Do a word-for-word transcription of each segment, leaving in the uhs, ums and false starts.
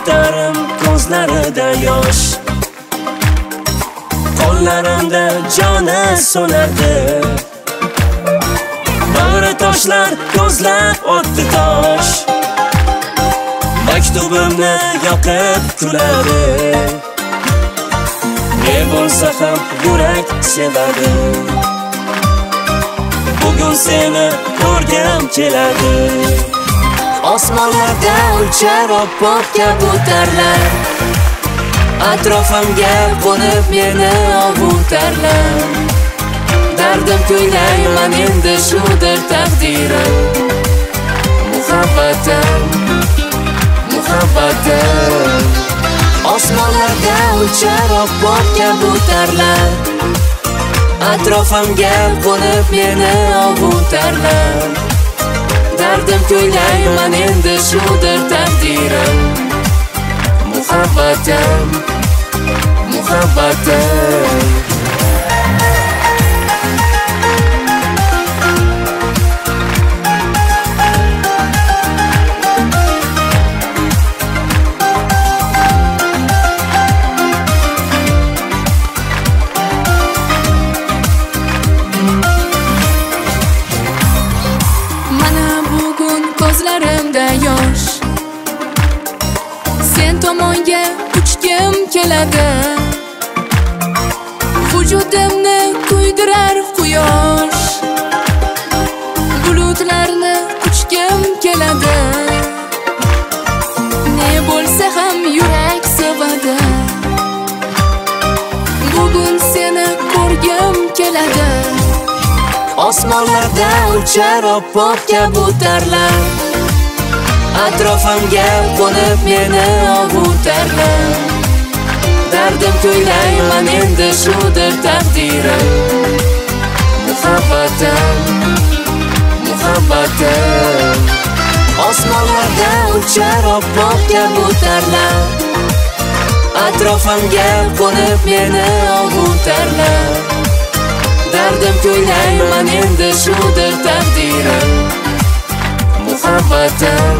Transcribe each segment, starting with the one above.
Kabutarım ko'zlarida yosh, qo'llarimda joni so'nardi. Bag'ri toshlar ko'zlab otdi tosh, maktubimni yoqib kuladi. Ne bo'lsa ham yurak sevadi. Bugun seni ko'rgim keladi. Osmonlarda uchar oppoq kabutarlar, atrofimga qo'nib meni ovutarlar. Dardim ko'ylayman endi shudir taqdirim. Muhabbatim, muhabbatim. Osmonlarda uchar oppoq kabutarlar, atrofimga qo'nib meni ovutarlar. Dardim ko'ylayman endi shudir taqdirim. Muhabbatim, muhabbatim. Ko'zlarimda yosh, sen tomonga uchgim keladi. Vujudimni kuydirar quyosh, bulutlarni uchgim keladi. Ne bo'lsa ham yurak sevadi. Bugun seni ko'rgim keladi. Osmonlarda uchar oppoq kabutarlar, atrofimga qo'nib meni ovutarlar. Dardim ko'ylayman endi shudir taqdirim. Muhabbatim, muhabbatim. Osmonlarda uchar oppoq kabutarlar, atrofimga qo'nib meni ovutarlar. Dardim ko'ylayman endi shudir taqdirim. Muhabbatim,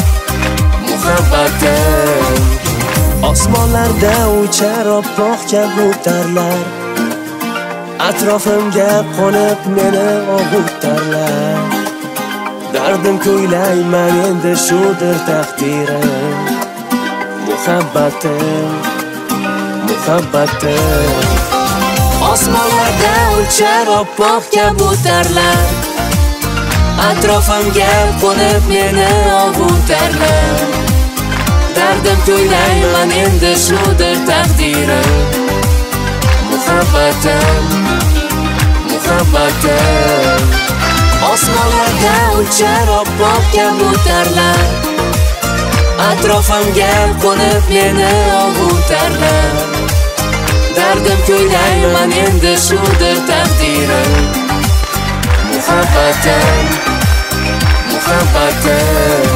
muhabbatim. Osmonlarda uchar oppoq kabutarlar, atrofimga qo'nib meni ovutarlar. Dardim ko'ylayman endi shudir taqdirim. Muhabbatim, muhabbatim. Osmonlarda uchar oppoq kabutarlar, atrofimga qo'nib meni ovutarlar. Dardim ko'ylayman endi shudir taqdirim. Muhabbatim, muhabbatim. Osmonlarda uchar oppoq kabutarlar, atrofimga qo'nib meni ovutarlar. Dardim ko'ylayman endi shudir taqdirim. Muhabbatim, muhabbatim.